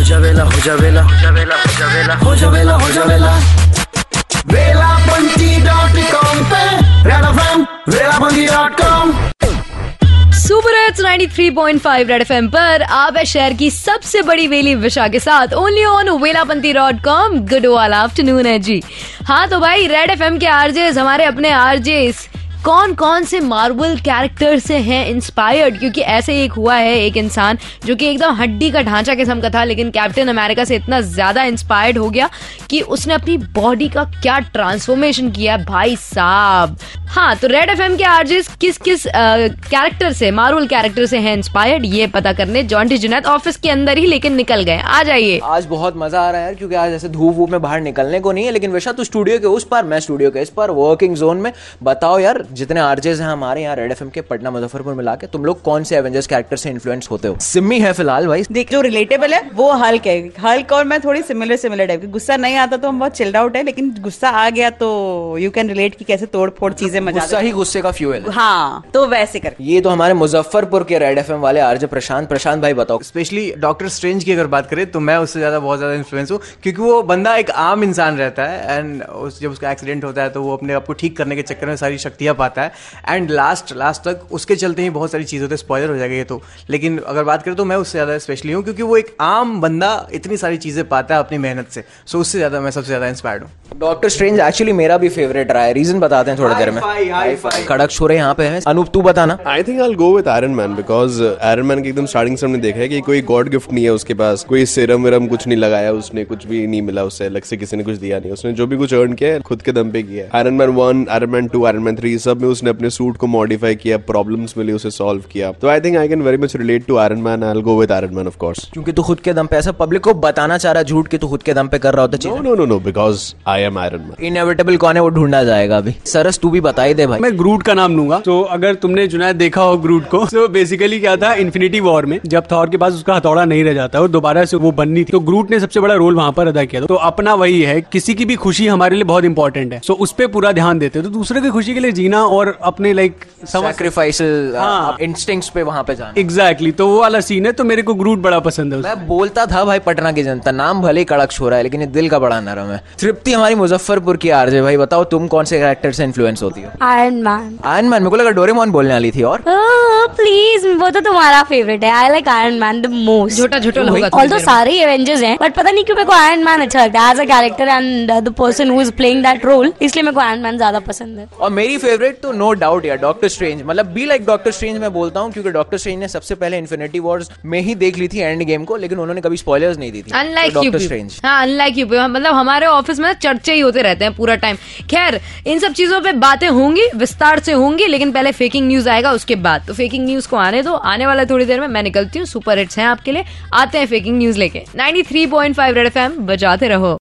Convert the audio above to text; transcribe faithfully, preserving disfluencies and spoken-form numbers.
जा वेला हो जा वेला हो जा वेला हो जा वेला हो जा वेला हो जा वेला वेलापंती डॉट कॉम पे Red FM Velapanti dot com. Super hits ninety three point five Red FM पर आप है शहर की सबसे बड़ी वेली विशा के साथ only on Velapanti dot com. Good वाला आफ्टरनून है जी। हाँ तो भाई रेड एफएम के आरजेस हमारे अपने आरजेस कौन कौन से मार्वल कैरेक्टर से हैं इंस्पायर्ड, क्योंकि ऐसे एक हुआ है एक इंसान जो कि एकदम हड्डी का ढांचा किस्म का था लेकिन कैप्टन अमेरिका से इतना ज्यादा इंस्पायर्ड हो गया कि उसने अपनी बॉडी का क्या ट्रांसफॉर्मेशन किया भाई साहब। हाँ तो रेड एफएम के आरजेस किस किस कैरेक्टर से मार्वल कैरेक्टर से हैं इंस्पायर्ड ये पता करने जॉन्टी जुनैद ऑफिस के अंदर ही लेकिन निकल गए। आ जाइए। आज बहुत मजा आ रहा है यार, क्योंकि आज ऐसे धूप वूप में बाहर निकलने को नहीं है, लेकिन विशा तू स्टूडियो के उस पार, मैं स्टूडियो के इस पार, वर्किंग जोन में। बताओ यार, जितने आरजेस हैं हमारे यहाँ रेड एफएम के पटना मुजफ्फरपुर मिला के, तुम लोग कौन से एवेंजर्स कैरेक्टर से इन्फ्लुएंस होते हो? सिम्मी है फिलहाल भाई, देख जो रिलेटेबल है वो हल्क है। हल्क और मैं थोड़ी सिमिलर सिमिलर टाइप की। गुस्सा नहीं आता तो हम बहुत चिल्ड आउट है, लेकिन गुस्सा आ गया तो यू कैन रिलेट की कैसे तोड़ फोड़ चीजें मजा। गुस्सा ही गुस्से का फ्यूल है। हाँ तो वैसे कर। ये तो हमारे मुजफ्फरपुर के रेड एफएम वाले आरजे प्रशांत। प्रशांत भाई बताओ। स्पेशली डॉक्टर स्ट्रेंज की अगर बात करें तो मैं उससे ज्यादा बहुत ज्यादा इन्फ्लुएंस हूँ, क्योंकि वो बंदा एक आम इंसान रहता है एंड उस, जब उसका एक्सीडेंट होता है तो वो अपने आप को ठीक करने के चक्कर में सारी शक्तियां पाता है एंड लास्ट लास्ट तक उसके चलते ही बहुत सारी चीजें होती है। स्पॉइलर हो जाएगा ये तो, लेकिन अगर बात करें तो मैं उससे ज्यादा स्पेशली हूँ, क्योंकि वो एक आम बंदा इतनी सारी चीजें पाता है अपनी मेहनत से। सो उससे ज्यादा मैं सबसे ज्यादा इंस्पायर्ड हूँ। डॉक्टर स्ट्रेंज एक्चुअली मेरा भी फेवरेट रहा है। रीजन बताते हैं थोड़ी देर में। कड़क छोरे यहाँ पे हैं। अनूप तू बताना। I think I will go with Iron Man, because Iron Man की एकदम स्टार्टिंग से हमने देखा है कि कोई गॉड गिफ्ट नहीं है उसके पास, कोई सीरम विरम कुछ नहीं लगाया उसने, कुछ भी नहीं मिला उससे अलग से, किसी ने कुछ दिया नहीं। उसने जो भी कुछ अर्न किया है खुद के दम पे किया है। Iron Man one, Iron Man two, Iron Man three, सब में उसने अपने सूट को मॉडिफाई किया, प्रॉब्लम्स मिली उसे सॉल्व किया। तो I think I can very much relate to Iron Man. I will go with Iron Man of course. क्योंकि तू खुद के दम पे ऐसा पब्लिक को बताना चाह रहा है झूठ कि तू खुद के दम पे कर रहा होता। No no no no, because I am Iron Man. Inevitable कौन है वो ढूंढा जाएगा अभी। सरस तू भी बता ही दे भाई। मैं ग्रूट का नाम लूंगा। तो अगर तुमने जुनैद देखा हो ग्रूट को, तो बेसिकली क्या था, इन्फिनिटी वॉर में जब थॉर के पास उसका हथौड़ा नहीं रह जाता और दोबारा से वो बननी थी, तो ग्रूट ने सबसे बड़ा रोल वहां पर अदा किया। तो अपना वही है, किसी की भी खुशी हमारे लिए बहुत इंपॉर्टेंट है, सो उस पर पूरा ध्यान देते हैं। तो दूसरे की खुशी के लिए जीना और अपने लाइक सैक्रिफाइसल इंस्टिंक्ट्स पे वहां पे जाना। एग्जैक्टली, तो वो वाला सीन है। तो मेरे को ग्रूट बड़ा पसंद है। मैं बोलता था भाई पटना की जनता, नाम भले ही कड़क छोरा है लेकिन ये दिल का बड़ा नरम है। तृप्ति हमारी मुजफ्फरपुर की आरजे। भाई बताओ तुम कौन से कैरेक्टर से इन्फ्लुएंस होती हो? Iron Man. Iron Man? मेरे को लगा डोरेमोन बोलने वाली थी। और प्लीज वो तो तुम्हारा फेवरेट है। I like Iron Man the most. छोटा छोटा होगा। ऑल्दो सारे एवेंजर्स हैं, बट पता नहीं क्यों मेरे को आयरन मैन अच्छा लगता है as a character and the person who is playing that role, इसलिए मेरे को आयरन मैन ज्यादा पसंद है। और मेरी फेवरेट तो नो डाउट यार डॉक्टर स्ट्रेंज। मतलब बी लाइक डॉक्टर स्ट्रेंज मैं बोलता हूँ, क्योंकि डॉक्टर स्ट्रेंज ने सबसे पहले इन्फिनिटी वॉर्स में ही देख ली थी एंड गेम को, लेकिन उन्होंने कभी स्पॉयलर्स नहीं दी थी। Unlike Doctor Strange. हाँ अनलाइक यू, मतलब हमारे ऑफिस में चर्चे ही होते रहते हैं पूरा टाइम। खैर इन सब चीजों पे बातें होंगी, विस्तार से होंगी, लेकिन पहले फेकिंग न्यूज आएगा उसके बाद। तो फेकिंग न्यूज को आने दो, आने वाला थोड़ी देर में। मैं निकलती हूँ, सुपर हिट्स हैं आपके लिए, आते हैं फेकिंग न्यूज लेके। Ninety three point five Red FM बजाते रहो।